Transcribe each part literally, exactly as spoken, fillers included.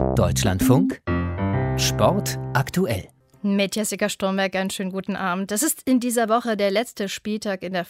Deutschlandfunk Sport aktuell. Mit Jessica Sturmberg einen schönen guten Abend. Es ist in dieser Woche der letzte Spieltag in der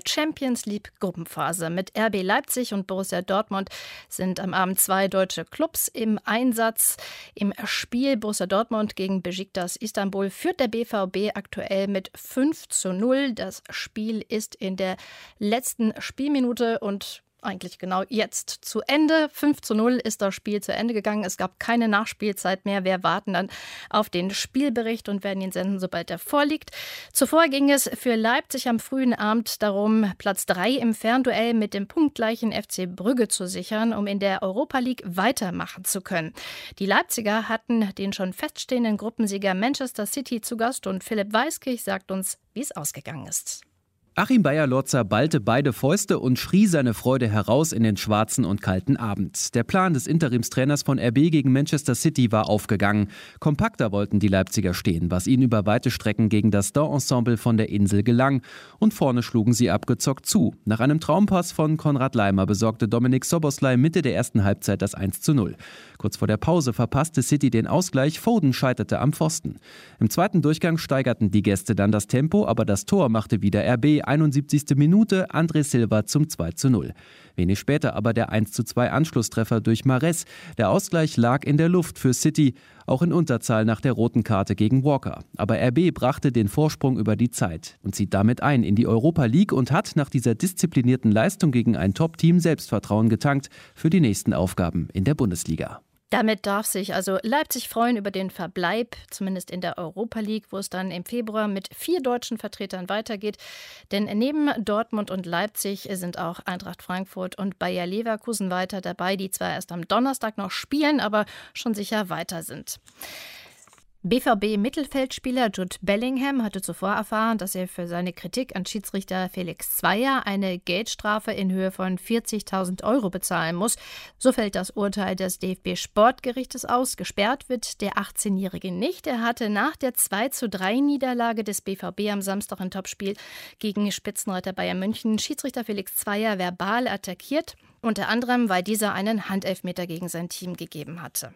Fußball-Champions-League-Gruppenphase. Mit R B Leipzig und Borussia Dortmund sind am Abend zwei deutsche Clubs im Einsatz. Im Spiel Borussia Dortmund gegen Beşiktaş Istanbul führt der B V B aktuell mit fünf zu null. Das Spiel ist in der letzten Spielminute und eigentlich genau jetzt zu Ende. fünf zu null ist das Spiel zu Ende gegangen. Es gab keine Nachspielzeit mehr. Wir warten dann auf den Spielbericht und werden ihn senden, sobald er vorliegt. Zuvor ging es für Leipzig am frühen Abend darum, Platz drei im Fernduell mit dem punktgleichen F C Brügge zu sichern, um in der Europa League weitermachen zu können. Die Leipziger hatten den schon feststehenden Gruppensieger Manchester City zu Gast und Philipp Weiskirch sagt uns, wie es ausgegangen ist. Achim Beyer-Lotzer ballte beide Fäuste und schrie seine Freude heraus in den schwarzen und kalten Abend. Der Plan des Interimstrainers von R B gegen Manchester City war aufgegangen. Kompakter wollten die Leipziger stehen, was ihnen über weite Strecken gegen das Star-Ensemble von der Insel gelang. Und vorne schlugen sie abgezockt zu. Nach einem Traumpass von Konrad Laimer besorgte Dominik Szoboszlai Mitte der ersten Halbzeit das eins zu null. Kurz vor der Pause verpasste City den Ausgleich, Foden scheiterte am Pfosten. Im zweiten Durchgang steigerten die Gäste dann das Tempo, aber das Tor machte wieder R B. einundsiebzigste Minute, André Silva zum zwei zu null. Wenig später aber der eins zu zwei Anschlusstreffer durch Mahrez. Der Ausgleich lag in der Luft für City, auch in Unterzahl nach der roten Karte gegen Walker. Aber R B brachte den Vorsprung über die Zeit und zieht damit ein in die Europa League und hat nach dieser disziplinierten Leistung gegen ein Top-Team Selbstvertrauen getankt für die nächsten Aufgaben in der Bundesliga. Damit darf sich also Leipzig freuen über den Verbleib, zumindest in der Europa League, wo es dann im Februar mit vier deutschen Vertretern weitergeht. Denn neben Dortmund und Leipzig sind auch Eintracht Frankfurt und Bayer Leverkusen weiter dabei, die zwar erst am Donnerstag noch spielen, aber schon sicher weiter sind. B V B-Mittelfeldspieler Jude Bellingham hatte zuvor erfahren, dass er für seine Kritik an Schiedsrichter Felix Zweier eine Geldstrafe in Höhe von vierzigtausend Euro bezahlen muss. So fällt das Urteil des D F B-Sportgerichtes aus. Gesperrt wird der achtzehnjährige nicht. Er hatte nach der zwei zu drei Niederlage des B V B am Samstag im Topspiel gegen Spitzenreiter Bayern München Schiedsrichter Felix Zweier verbal attackiert, unter anderem, weil dieser einen Handelfmeter gegen sein Team gegeben hatte.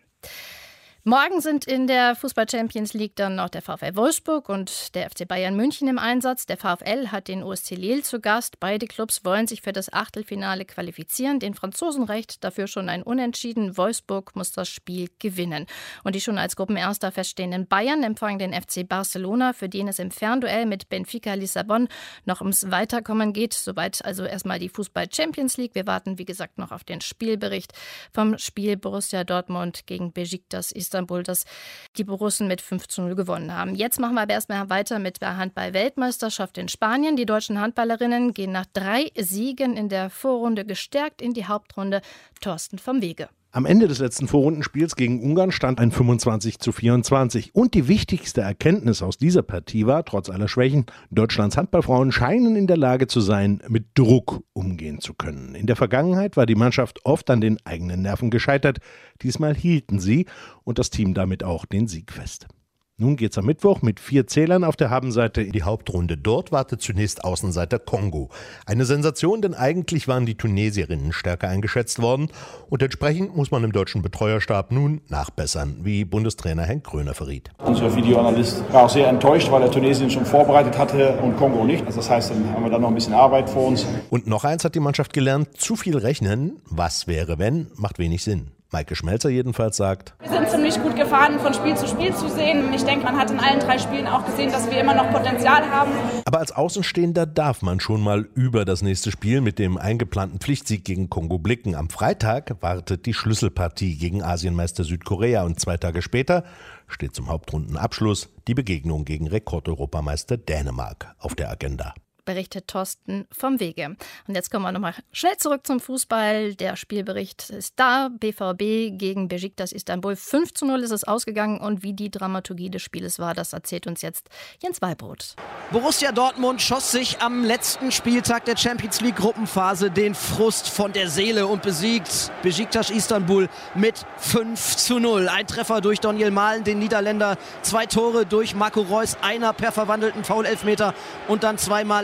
Morgen sind in der Fußball-Champions League dann noch der VfL Wolfsburg und der F C Bayern München im Einsatz. Der VfL hat den U S C Lille zu Gast. Beide Clubs wollen sich für das Achtelfinale qualifizieren. Den Franzosen reicht dafür schon ein Unentschieden. Wolfsburg muss das Spiel gewinnen. Und die schon als Gruppenerster feststehenden Bayern empfangen den F C Barcelona, für den es im Fernduell mit Benfica Lissabon noch ums Weiterkommen geht. Soweit also erstmal die Fußball-Champions League. Wir warten, wie gesagt, noch auf den Spielbericht vom Spiel Borussia Dortmund gegen Beşiktaş Istanbul, dass die Borussen mit fünf zu null gewonnen haben. Jetzt machen wir aber erstmal weiter mit der Handball-Weltmeisterschaft in Spanien. Die deutschen Handballerinnen gehen nach drei Siegen in der Vorrunde gestärkt in die Hauptrunde. Thorsten vom Wege. Am Ende des letzten Vorrundenspiels gegen Ungarn stand ein fünfundzwanzig zu vierundzwanzig. Und die wichtigste Erkenntnis aus dieser Partie war, trotz aller Schwächen, Deutschlands Handballfrauen scheinen in der Lage zu sein, mit Druck umgehen zu können. In der Vergangenheit war die Mannschaft oft an den eigenen Nerven gescheitert. Diesmal hielten sie und das Team damit auch den Sieg fest. Nun geht's am Mittwoch mit vier Zählern auf der Habenseite in die Hauptrunde. Dort wartet zunächst Außenseiter Kongo. Eine Sensation, denn eigentlich waren die Tunesierinnen stärker eingeschätzt worden. Und entsprechend muss man im deutschen Betreuerstab nun nachbessern, wie Bundestrainer Henk Gröner verriet. Unser Videoanalyst war auch sehr enttäuscht, weil er Tunesien schon vorbereitet hatte und Kongo nicht. Also das heißt, dann haben wir da noch ein bisschen Arbeit vor uns. Und noch eins hat die Mannschaft gelernt: zu viel rechnen, was wäre wenn, macht wenig Sinn. Maike Schmelzer jedenfalls sagt: Wir sind ziemlich gut gefahren, von Spiel zu Spiel zu sehen. Ich denke, man hat in allen drei Spielen auch gesehen, dass wir immer noch Potenzial haben. Aber als Außenstehender darf man schon mal über das nächste Spiel mit dem eingeplanten Pflichtsieg gegen Kongo blicken. Am Freitag wartet die Schlüsselpartie gegen Asienmeister Südkorea und zwei Tage später steht zum Hauptrundenabschluss die Begegnung gegen Rekordeuropameister Dänemark auf der Agenda. Berichtet Thorsten vom Wege. Und jetzt kommen wir nochmal schnell zurück zum Fußball. Der Spielbericht ist da. B V B gegen Beşiktaş Istanbul. fünf zu null ist es ausgegangen. Und wie die Dramaturgie des Spieles war, das erzählt uns jetzt Jens Weibrot. Borussia Dortmund schoss sich am letzten Spieltag der Champions League Gruppenphase den Frust von der Seele und besiegt Beşiktaş Istanbul mit fünf zu null. Ein Treffer durch Daniel Malen, den Niederländer. Zwei Tore durch Marco Reus. Einer per verwandelten Foul-Elfmeter und dann zweimal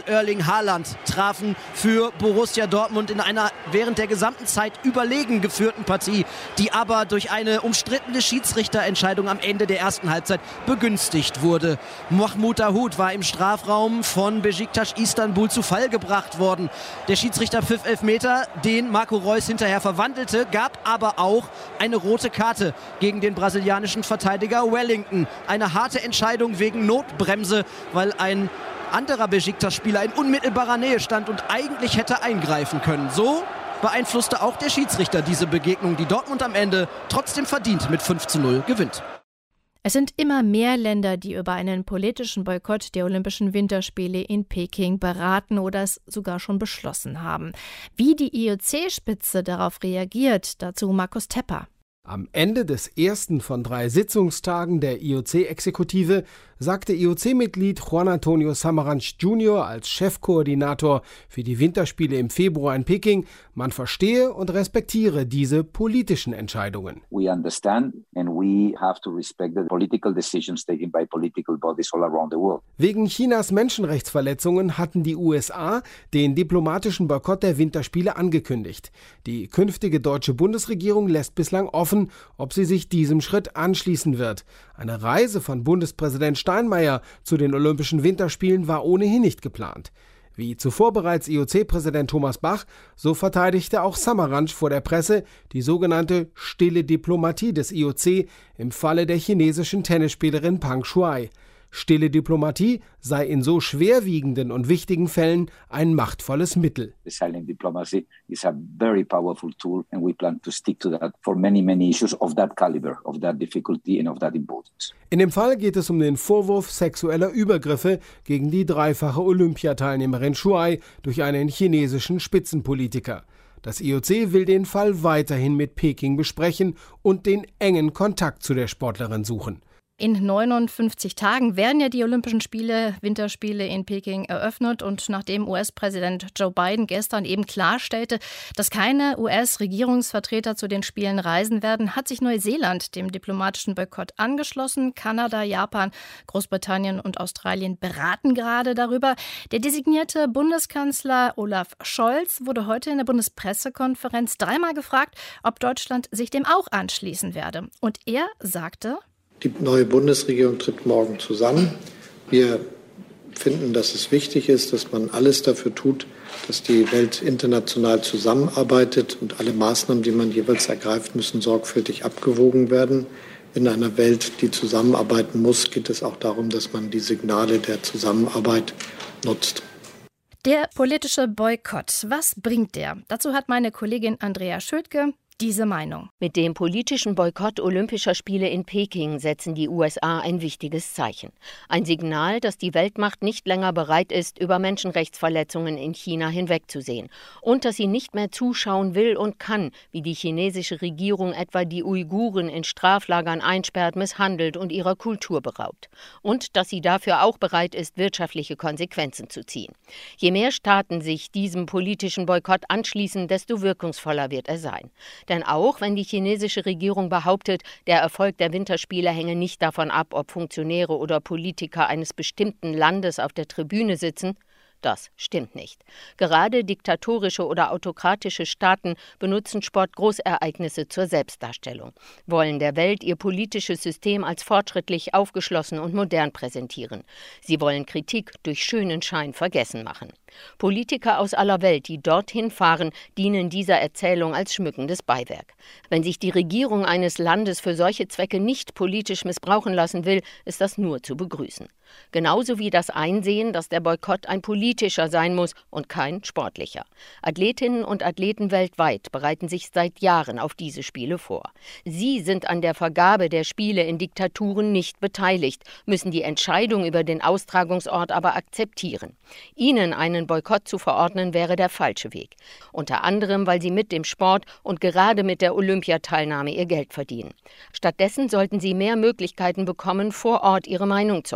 Erling Haaland trafen für Borussia Dortmund in einer während der gesamten Zeit überlegen geführten Partie, die aber durch eine umstrittene Schiedsrichterentscheidung am Ende der ersten Halbzeit begünstigt wurde. Mahmoud Dahoud war im Strafraum von Beşiktaş Istanbul zu Fall gebracht worden. Der Schiedsrichter pfiff Elfmeter, den Marco Reus hinterher verwandelte, gab aber auch eine rote Karte gegen den brasilianischen Verteidiger Wellington. Eine harte Entscheidung wegen Notbremse, weil ein anderer Beşiktaş-Spieler in unmittelbarer Nähe stand und eigentlich hätte eingreifen können. So beeinflusste auch der Schiedsrichter diese Begegnung, die Dortmund am Ende trotzdem verdient mit fünf zu null gewinnt. Es sind immer mehr Länder, die über einen politischen Boykott der Olympischen Winterspiele in Peking beraten oder es sogar schon beschlossen haben. Wie die I O C-Spitze darauf reagiert, dazu Markus Tepper. Am Ende des ersten von drei Sitzungstagen der I O C-Exekutive sagte I O C-Mitglied Juan Antonio Samaranch Junior als Chefkoordinator für die Winterspiele im Februar in Peking, man verstehe und respektiere diese politischen Entscheidungen. We understand and we have to respect the political decisions taken by political bodies all around the world. Wegen Chinas Menschenrechtsverletzungen hatten die U S A den diplomatischen Boykott der Winterspiele angekündigt. Die künftige deutsche Bundesregierung lässt bislang offen, ob sie sich diesem Schritt anschließen wird. Eine Reise von Bundespräsident Steinmeier zu den Olympischen Winterspielen war ohnehin nicht geplant. Wie zuvor bereits I O C-Präsident Thomas Bach, so verteidigte auch Samaranch vor der Presse die sogenannte stille Diplomatie des I O C im Falle der chinesischen Tennisspielerin Pang Shuai. Stille Diplomatie sei in so schwerwiegenden und wichtigen Fällen ein machtvolles Mittel. The silent diplomacy is a very powerful tool and we plan to stick to that for many, many issues of that caliber, of that difficulty and of that importance. In dem Fall geht es um den Vorwurf sexueller Übergriffe gegen die dreifache Olympiateilnehmerin Shuai durch einen chinesischen Spitzenpolitiker. Das I O C will den Fall weiterhin mit Peking besprechen und den engen Kontakt zu der Sportlerin suchen. In neunundfünfzig Tagen werden ja die Olympischen Spiele, Winterspiele in Peking eröffnet. Und nachdem U S-Präsident Joe Biden gestern eben klarstellte, dass keine U S-Regierungsvertreter zu den Spielen reisen werden, hat sich Neuseeland dem diplomatischen Boykott angeschlossen. Kanada, Japan, Großbritannien und Australien beraten gerade darüber. Der designierte Bundeskanzler Olaf Scholz wurde heute in der Bundespressekonferenz dreimal gefragt, ob Deutschland sich dem auch anschließen werde. Und er sagte: Die neue Bundesregierung tritt morgen zusammen. Wir finden, dass es wichtig ist, dass man alles dafür tut, dass die Welt international zusammenarbeitet und alle Maßnahmen, die man jeweils ergreift, müssen sorgfältig abgewogen werden. In einer Welt, die zusammenarbeiten muss, geht es auch darum, dass man die Signale der Zusammenarbeit nutzt. Der politische Boykott, was bringt der? Dazu hat meine Kollegin Andrea Schödke diese Meinung. Mit dem politischen Boykott Olympischer Spiele in Peking setzen die U S A ein wichtiges Zeichen. Ein Signal, dass die Weltmacht nicht länger bereit ist, über Menschenrechtsverletzungen in China hinwegzusehen und dass sie nicht mehr zuschauen will und kann, wie die chinesische Regierung etwa die Uiguren in Straflagern einsperrt, misshandelt und ihrer Kultur beraubt. Und dass sie dafür auch bereit ist, wirtschaftliche Konsequenzen zu ziehen. Je mehr Staaten sich diesem politischen Boykott anschließen, desto wirkungsvoller wird er sein. Denn auch wenn die chinesische Regierung behauptet, der Erfolg der Winterspiele hänge nicht davon ab, ob Funktionäre oder Politiker eines bestimmten Landes auf der Tribüne sitzen, das stimmt nicht. Gerade diktatorische oder autokratische Staaten benutzen Sportgroßereignisse zur Selbstdarstellung, wollen der Welt ihr politisches System als fortschrittlich, aufgeschlossen und modern präsentieren. Sie wollen Kritik durch schönen Schein vergessen machen. Politiker aus aller Welt, die dorthin fahren, dienen dieser Erzählung als schmückendes Beiwerk. Wenn sich die Regierung eines Landes für solche Zwecke nicht politisch missbrauchen lassen will, ist das nur zu begrüßen. Genauso wie das Einsehen, dass der Boykott ein politischer sein muss und kein sportlicher. Athletinnen und Athleten weltweit bereiten sich seit Jahren auf diese Spiele vor. Sie sind an der Vergabe der Spiele in Diktaturen nicht beteiligt, müssen die Entscheidung über den Austragungsort aber akzeptieren. Ihnen einen Boykott zu verordnen, wäre der falsche Weg. Unter anderem, weil sie mit dem Sport und gerade mit der Olympiateilnahme ihr Geld verdienen. Stattdessen sollten sie mehr Möglichkeiten bekommen, vor Ort ihre Meinung zu äußern.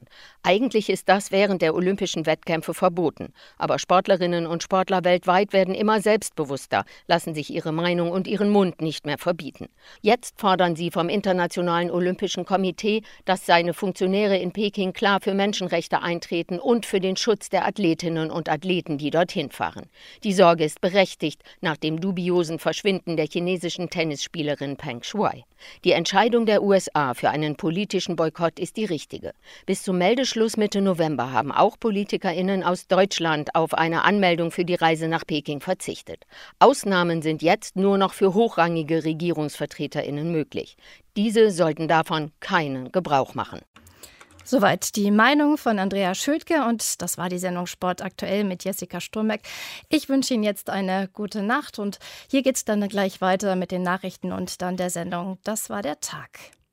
Eigentlich ist das während der olympischen Wettkämpfe verboten. Aber Sportlerinnen und Sportler weltweit werden immer selbstbewusster, lassen sich ihre Meinung und ihren Mund nicht mehr verbieten. Jetzt fordern sie vom Internationalen Olympischen Komitee, dass seine Funktionäre in Peking klar für Menschenrechte eintreten und für den Schutz der Athletinnen und Athleten, die dorthin fahren. Die Sorge ist berechtigt nach dem dubiosen Verschwinden der chinesischen Tennisspielerin Peng Shuai. Die Entscheidung der U S A für einen politischen Boykott ist die richtige. Bis zum Meldeschluss Mitte November haben auch PolitikerInnen aus Deutschland auf eine Anmeldung für die Reise nach Peking verzichtet. Ausnahmen sind jetzt nur noch für hochrangige RegierungsvertreterInnen möglich. Diese sollten davon keinen Gebrauch machen. Soweit die Meinung von Andrea Schödke und das war die Sendung Sport aktuell mit Jessica Sturmbeck. Ich wünsche Ihnen jetzt eine gute Nacht und hier geht's dann gleich weiter mit den Nachrichten und dann der Sendung Das war der Tag.